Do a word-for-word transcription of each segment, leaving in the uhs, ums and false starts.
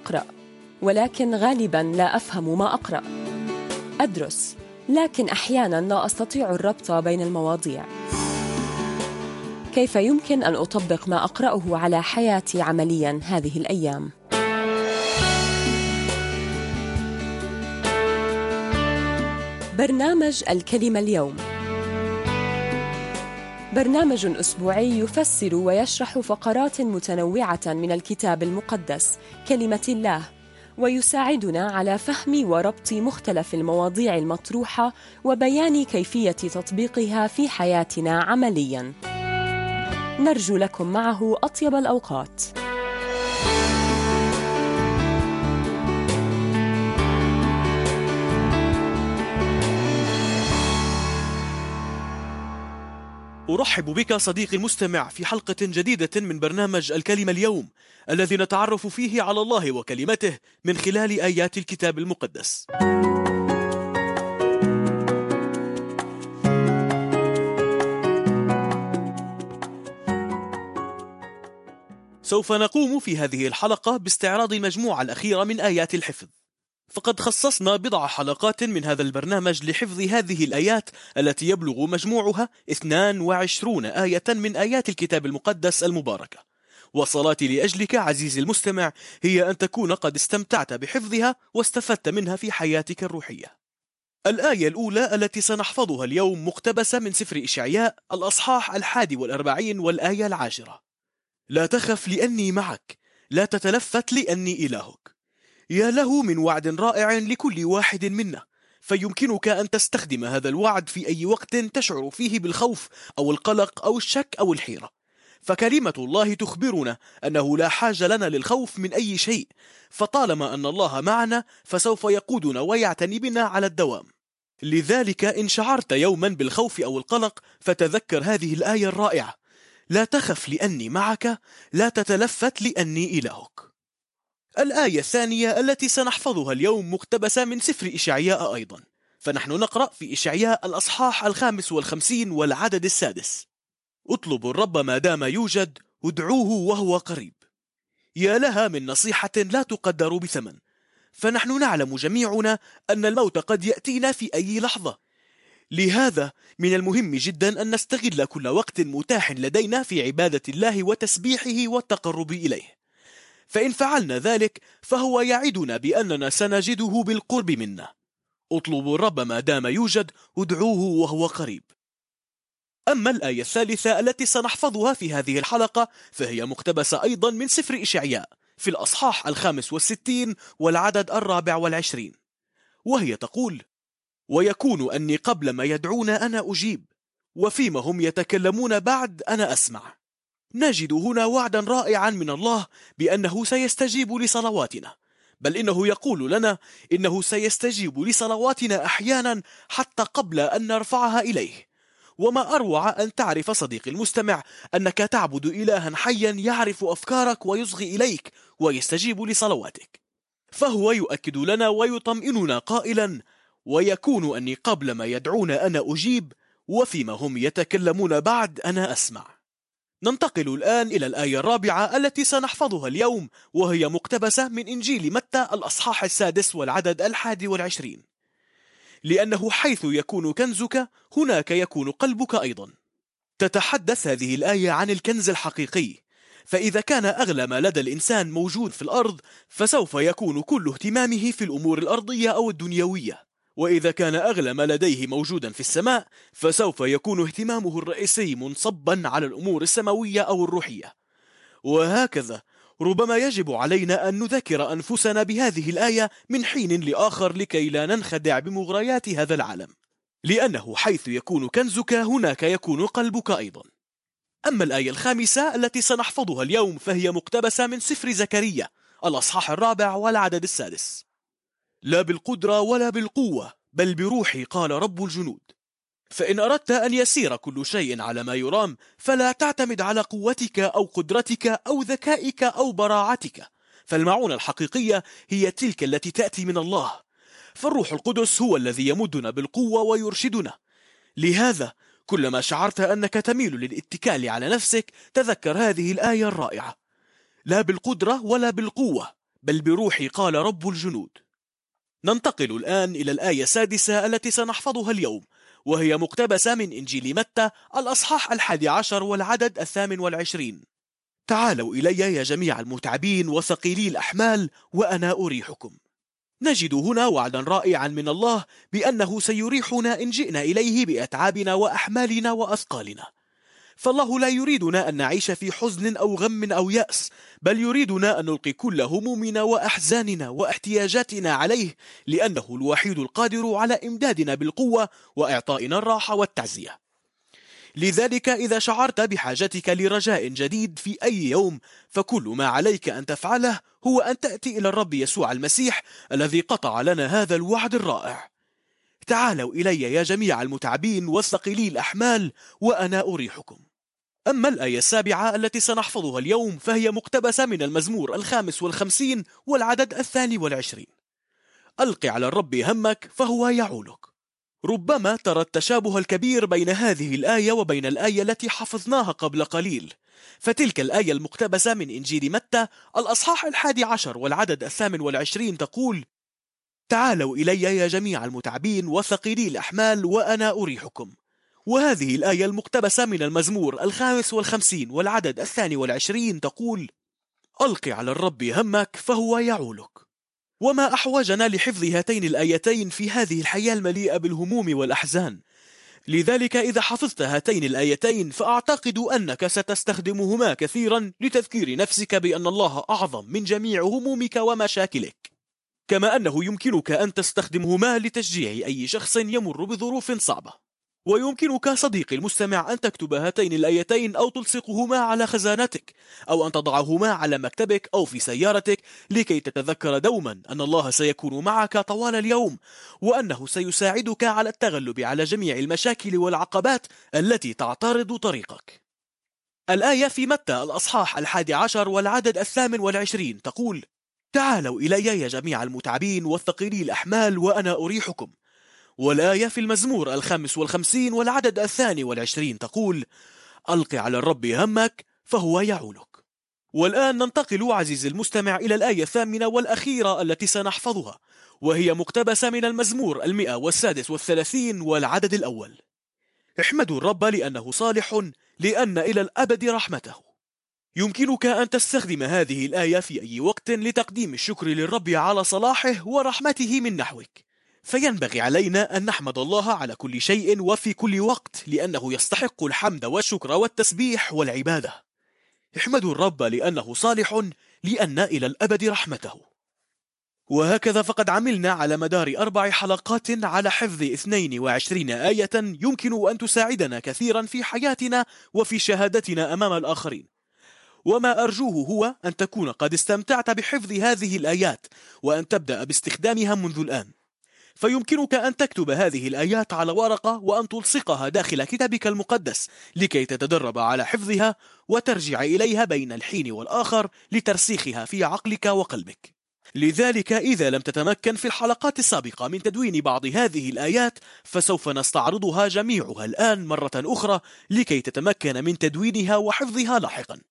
أقرأ، ولكن غالباً لا أفهم ما أقرأ. أدرس، لكن أحياناً لا أستطيع الربط بين المواضيع. كيف يمكن أن أطبق ما أقرأه على حياتي عملياً هذه الأيام؟ برنامج الكلمة اليوم برنامج أسبوعي يفسر ويشرح فقرات متنوعة من الكتاب المقدس كلمة الله، ويساعدنا على فهم وربط مختلف المواضيع المطروحة وبيان كيفية تطبيقها في حياتنا عملياً. نرجو لكم معه أطيب الأوقات. أرحب بك صديقي المستمع في حلقة جديدة من برنامج الكلمة اليوم، الذي نتعرف فيه على الله وكلمته من خلال آيات الكتاب المقدس. سوف نقوم في هذه الحلقة باستعراض المجموعة الأخيرة من آيات الحفظ. فقد خصصنا بضع حلقات من هذا البرنامج لحفظ هذه الآيات التي يبلغ مجموعها اثنين وعشرين آية من آيات الكتاب المقدس المباركة. وصلاتي لأجلك عزيزي المستمع هي أن تكون قد استمتعت بحفظها واستفدت منها في حياتك الروحية. الآية الأولى التي سنحفظها اليوم مقتبسة من سفر إشعياء الأصحاح الحادي والأربعين والآية العاشرة: لا تخف لأني معك، لا تتلفت لأني إلهك. يا له من وعد رائع لكل واحد منا، فيمكنك أن تستخدم هذا الوعد في أي وقت تشعر فيه بالخوف أو القلق أو الشك أو الحيرة. فكلمة الله تخبرنا أنه لا حاجة لنا للخوف من أي شيء، فطالما أن الله معنا فسوف يقودنا ويعتني بنا على الدوام. لذلك إن شعرت يوما بالخوف أو القلق فتذكر هذه الآية الرائعة: لا تخف لأني معك، لا تتلفت لأني إلهك. الآية الثانية التي سنحفظها اليوم مقتبسة من سفر إشعياء أيضا، فنحن نقرأ في إشعياء الأصحاح الخامس والخمسين والعدد السادس: اطلبوا الرب ما دام يوجد، ادعوه وهو قريب. يا لها من نصيحة لا تقدر بثمن، فنحن نعلم جميعنا أن الموت قد يأتينا في أي لحظة. لهذا من المهم جدا أن نستغل كل وقت متاح لدينا في عبادة الله وتسبيحه والتقرب إليه، فإن فعلنا ذلك فهو يعدنا بأننا سنجده بالقرب منا. اطلبوا الرب ما دام يوجد، ادعوه وهو قريب. أما الآية الثالثة التي سنحفظها في هذه الحلقة فهي مقتبسة أيضا من سفر إشعياء في الأصحاح الخامس والستين والعدد الرابع والعشرين، وهي تقول: ويكون أني قبل ما يدعون أنا أجيب، وفيما هم يتكلمون بعد أنا أسمع. نجد هنا وعدا رائعا من الله بأنه سيستجيب لصلواتنا، بل إنه يقول لنا إنه سيستجيب لصلواتنا أحيانا حتى قبل أن نرفعها إليه. وما أروع أن تعرف صديقي المستمع أنك تعبد إلها حيا يعرف أفكارك ويصغي إليك ويستجيب لصلواتك. فهو يؤكد لنا ويطمئننا قائلا: ويكون أني قبل ما يدعون أنا أجيب، وفيما هم يتكلمون بعد أنا أسمع. ننتقل الآن إلى الآية الرابعة التي سنحفظها اليوم، وهي مقتبسة من إنجيل متى الأصحاح السادس والعدد الحادي والعشرين: لأنه حيث يكون كنزك هناك يكون قلبك أيضا. تتحدث هذه الآية عن الكنز الحقيقي، فإذا كان أغلى ما لدى الإنسان موجود في الأرض فسوف يكون كل اهتمامه في الأمور الأرضية أو الدنيوية، وإذا كان أغلى ما لديه موجودا في السماء فسوف يكون اهتمامه الرئيسي منصبا على الأمور السماوية أو الروحية. وهكذا ربما يجب علينا أن نذكر أنفسنا بهذه الآية من حين لآخر لكي لا ننخدع بمغريات هذا العالم، لأنه حيث يكون كنزك هناك يكون قلبك أيضا. أما الآية الخامسة التي سنحفظها اليوم فهي مقتبسة من سفر زكريا الأصحاح الرابع والعدد السادس: لا بالقدرة ولا بالقوة بل بروحي قال رب الجنود. فإن أردت أن يسير كل شيء على ما يرام فلا تعتمد على قوتك أو قدرتك أو ذكائك أو براعتك، فالمعونة الحقيقية هي تلك التي تأتي من الله، فالروح القدس هو الذي يمدنا بالقوة ويرشدنا. لهذا كلما شعرت أنك تميل للاتكال على نفسك تذكر هذه الآية الرائعة: لا بالقدرة ولا بالقوة بل بروحي قال رب الجنود. ننتقل الآن إلى الآية السادسة التي سنحفظها اليوم، وهي مقتبسة من إنجيل متى الأصحاح الحادي عشر والعدد الثامن والعشرين. تعالوا إلي يا جميع المتعبين وثقيلي الأحمال وأنا أريحكم. نجد هنا وعدا رائعا من الله بأنه سيريحنا إن جئنا إليه بأتعابنا وأحمالنا وأثقالنا. فالله لا يريدنا أن نعيش في حزن أو غم أو يأس، بل يريدنا أن نلقي كل همومنا وأحزاننا واحتياجاتنا عليه، لأنه الوحيد القادر على إمدادنا بالقوة وإعطائنا الراحة والتعزية. لذلك إذا شعرت بحاجتك لرجاء جديد في أي يوم، فكل ما عليك أن تفعله هو أن تأتي إلى الرب يسوع المسيح الذي قطع لنا هذا الوعد الرائع. تعالوا إلي يا جميع المتعبين والثقيلي الأحمال وأنا أريحكم. أما الآية السابعة التي سنحفظها اليوم فهي مقتبسة من المزمور الخامس والخمسين والعدد الثاني والعشرين. ألق على الرب همك فهو يعولك. ربما ترى التشابه الكبير بين هذه الآية وبين الآية التي حفظناها قبل قليل، فتلك الآية المقتبسة من إنجيل متى الأصحاح الحادي عشر والعدد الثامن والعشرين تقول: تعالوا إلي يا جميع المتعبين وثقيلي الأحمال وأنا أريحكم. وهذه الآية المقتبسة من المزمور الخامس والخمسين والعدد الثاني والعشرين تقول: ألق على الرب همك فهو يعولك. وما أحوجنا لحفظ هاتين الآيتين في هذه الحياة المليئة بالهموم والأحزان؟ لذلك إذا حفظت هاتين الآيتين فأعتقد أنك ستستخدمهما كثيرا لتذكير نفسك بأن الله أعظم من جميع همومك ومشاكلك، كما أنه يمكنك أن تستخدمهما لتشجيع أي شخص يمر بظروف صعبة. ويمكنك صديقي المستمع أن تكتب هاتين الآيتين أو تلصقهما على خزانتك، أو أن تضعهما على مكتبك أو في سيارتك لكي تتذكر دوما أن الله سيكون معك طوال اليوم، وأنه سيساعدك على التغلب على جميع المشاكل والعقبات التي تعترض طريقك. الآية في متى الأصحاح الحادي عشر والعدد الثامن والعشرين تقول: تعالوا إلي يا جميع المتعبين والثقيلي الأحمال وأنا أريحكم. والآية في المزمور الخامس والخمسين والعدد الثاني والعشرين تقول: ألق على الرب همك فهو يعولك. والآن ننتقل عزيزي المستمع إلى الآية الثامنة والأخيرة التي سنحفظها، وهي مقتبسة من المزمور المئة والسادس والثلاثين والعدد الأول. احمدوا الرب لأنه صالح، لأن إلى الأبد رحمته. يمكنك أن تستخدم هذه الآية في أي وقت لتقديم الشكر للرب على صلاحه ورحمته من نحوك. فينبغي علينا أن نحمد الله على كل شيء وفي كل وقت، لأنه يستحق الحمد والشكر والتسبيح والعبادة. احمدوا الرب لأنه صالح، لأن إلى الأبد رحمته. وهكذا فقد عملنا على مدار أربع حلقات على حفظ اثنين وعشرين آية يمكن أن تساعدنا كثيرا في حياتنا وفي شهادتنا أمام الآخرين. وما أرجوه هو أن تكون قد استمتعت بحفظ هذه الآيات وأن تبدأ باستخدامها منذ الآن. فيمكنك أن تكتب هذه الآيات على ورقة وأن تلصقها داخل كتابك المقدس لكي تتدرب على حفظها وترجع إليها بين الحين والآخر لترسيخها في عقلك وقلبك. لذلك إذا لم تتمكن في الحلقات السابقة من تدوين بعض هذه الآيات فسوف نستعرضها جميعها الآن مرة أخرى لكي تتمكن من تدوينها وحفظها لاحقا.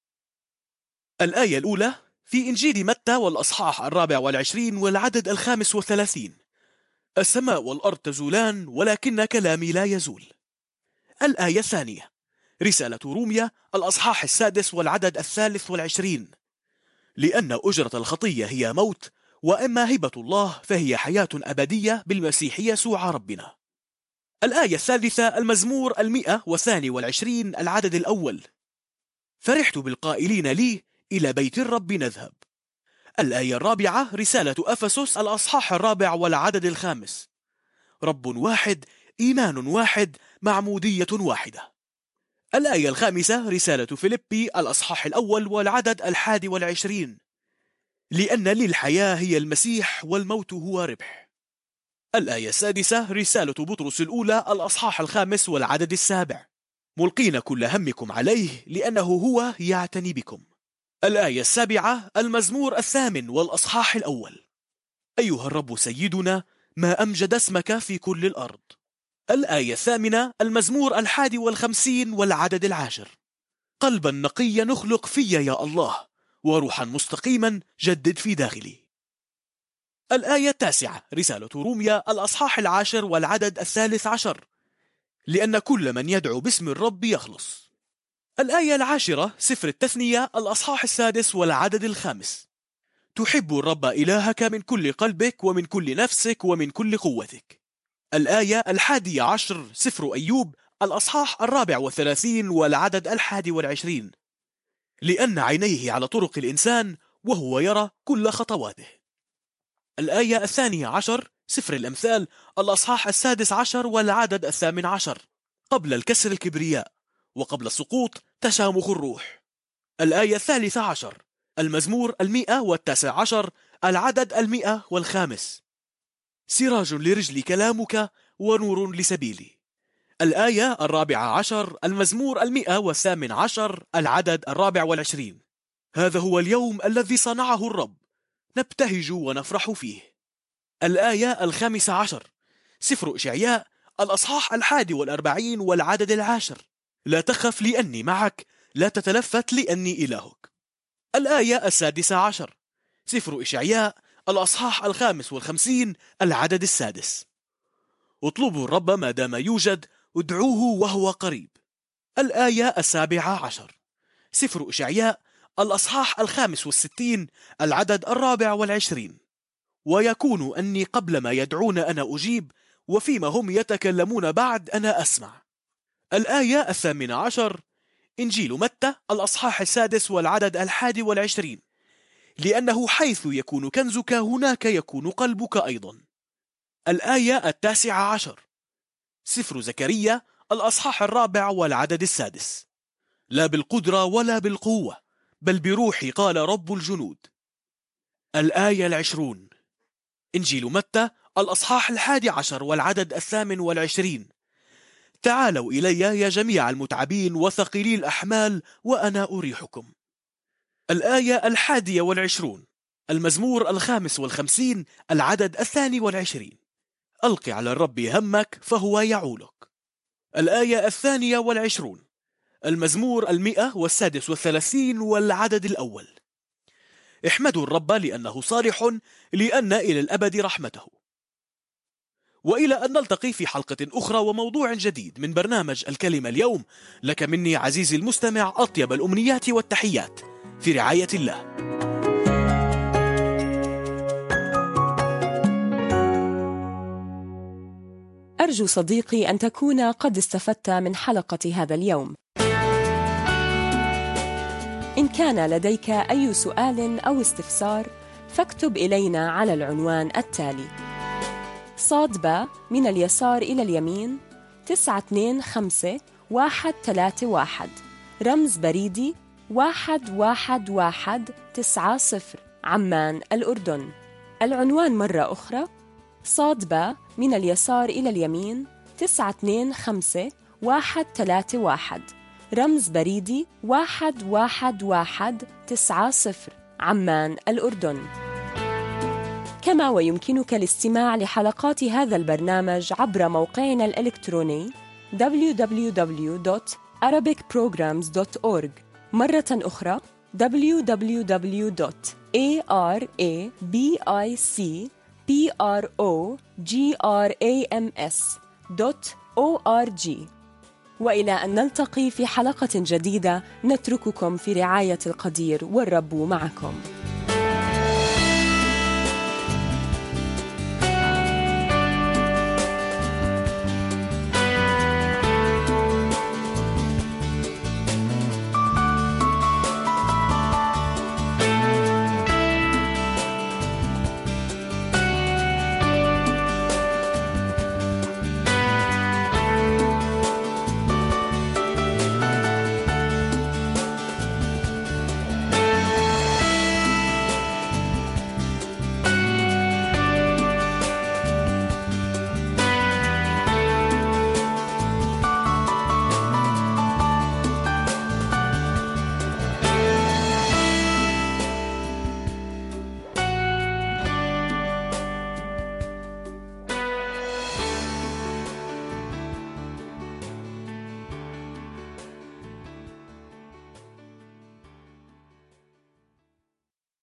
الآية الأولى في إنجيل متى والأصحاح الرابع والعشرين والعدد الخامس والثلاثين: السماء والأرض تزولان ولكن كلامي لا يزول. الآية الثانية رسالة روميا الأصحاح السادس والعدد الثالث والعشرين: لأن أجرة الخطية هي موت، وأما هبة الله فهي حياة أبدية بالمسيح يسوع ربنا. الآية الثالثة المزمور المئة والثاني والعشرين العدد الأول: فرحت بالقائلين لي إلى بيت الرب نذهب. الآية الرابعة رسالة أفسس الأصحاح الرابع والعدد الخامس: رب واحد، إيمان واحد، معمودية واحدة. الآية الخامسة رسالة فيليبي الأصحاح الأول والعدد الحادي والعشرين: لأن للحياة هي المسيح والموت هو ربح. الآية السادسة رسالة بطرس الأولى الأصحاح الخامس والعدد السابع: ملقين كل همكم عليه لأنه هو يعتني بكم. الآية السابعة المزمور الثامن والأصحاح الأول: أيها الرب سيدنا، ما أمجد اسمك في كل الأرض. الآية الثامنة المزمور الحادي والخمسين والعدد العاشر: قلبا نقيا نخلق في يا الله، وروحا مستقيما جدد في داخلي. الآية التاسعة، رسالة روميا الأصحاح العاشر والعدد الثالث عشر: لأن كل من يدعو باسم الرب يخلص. الآية العاشرة، سفر التثنية الأصحاح السادس والعدد الخامس: تحب الرب إلهك من كل قلبك ومن كل نفسك ومن كل قوتك. الآية الحادية عشر، سفر أيوب الأصحاح الرابع والثلاثين والعدد الحادي والعشرين: لأن عينيه على طرق الإنسان وهو يرى كل خطواته. الآية الثانية عشر، سفر الأمثال الأصحاح السادس عشر والعدد الثامن عشر: قبل الكسر الكبرياء، وقبل السقوط تشامخ الروح. الآية الثالثة عشر، المزمور المئة والتاسع عشر العدد المئة والخامس: سراج لرجلي كلامك ونور لسبيلي. الآية الرابعة عشر، المزمور المئة والثامن عشر العدد الرابع والعشرين: هذا هو اليوم الذي صنعه الرب، نبتهج ونفرح فيه. الآية الخامسة عشر، سفر إشعياء الأصحاح الحادي والأربعين والعدد العاشر: لا تخف لأني معك، لا تتلفت لأني إلهك. الآية السادسة عشر، سفر إشعياء الأصحاح الخامس والخمسين العدد السادس: اطلبوا الرب ما دام يوجد، ادعوه وهو قريب. الآية السابعة عشر، سفر إشعياء الأصحاح الخامس والستين العدد الرابع والعشرين: ويكون أني قبل ما يدعون أنا أجيب، وفيما هم يتكلمون بعد أنا أسمع. الآية الثامنة عشر، إنجيل متى الأصحاح السادس والعدد الحادي والعشرين: لأنه حيث يكون كنزك هناك يكون قلبك أيضا. الآية التاسعة عشر، سفر زكريا الأصحاح الرابع والعدد السادس: لا بالقدرة ولا بالقوة، بل بروحي قال رب الجنود. الآية العشرون، إنجيل متى الأصحاح الحادي عشر والعدد الثامن والعشرين: تعالوا إلي يا جميع المتعبين وثقيلي الأحمال وأنا أريحكم. الآية الحادية والعشرون، المزمور الخامس والخمسين العدد الثاني والعشرين: ألق على الرب همك فهو يعولك. الآية الثانية والعشرون، المزمور المئة والسادس والثلاثين والعدد الأول: احمدوا الرب لأنه صالح، لأن إلى الأبد رحمته. وإلى أن نلتقي في حلقة أخرى وموضوع جديد من برنامج الكلمة اليوم، لك مني عزيزي المستمع أطيب الأمنيات والتحيات، في رعاية الله. أرجو صديقي أن تكون قد استفدت من حلقة هذا اليوم. إن كان لديك أي سؤال أو استفسار فاكتب إلينا على العنوان التالي: صاد باء من اليسار إلى اليمين تسعة اثنين خمسة واحد ثلاثة واحد، رمز بريدي واحد واحد واحد تسعة صفر، عمان الأردن. العنوان مرة أخرى: صاد باء من اليسار إلى اليمين تسعة اثنين خمسة واحد ثلاثة واحد، رمز بريدي واحد واحد واحد تسعة صفر، عمان الأردن. كما ويمكنك الاستماع لحلقات هذا البرنامج عبر موقعنا الإلكتروني دبليو دبليو دبليو دوت arabic programs دوت أورج، مرة أخرى دبليو دبليو دبليو دوت arabic programs دوت أورج. وإلى أن نلتقي في حلقة جديدة، نترككم في رعاية القدير والرب معكم.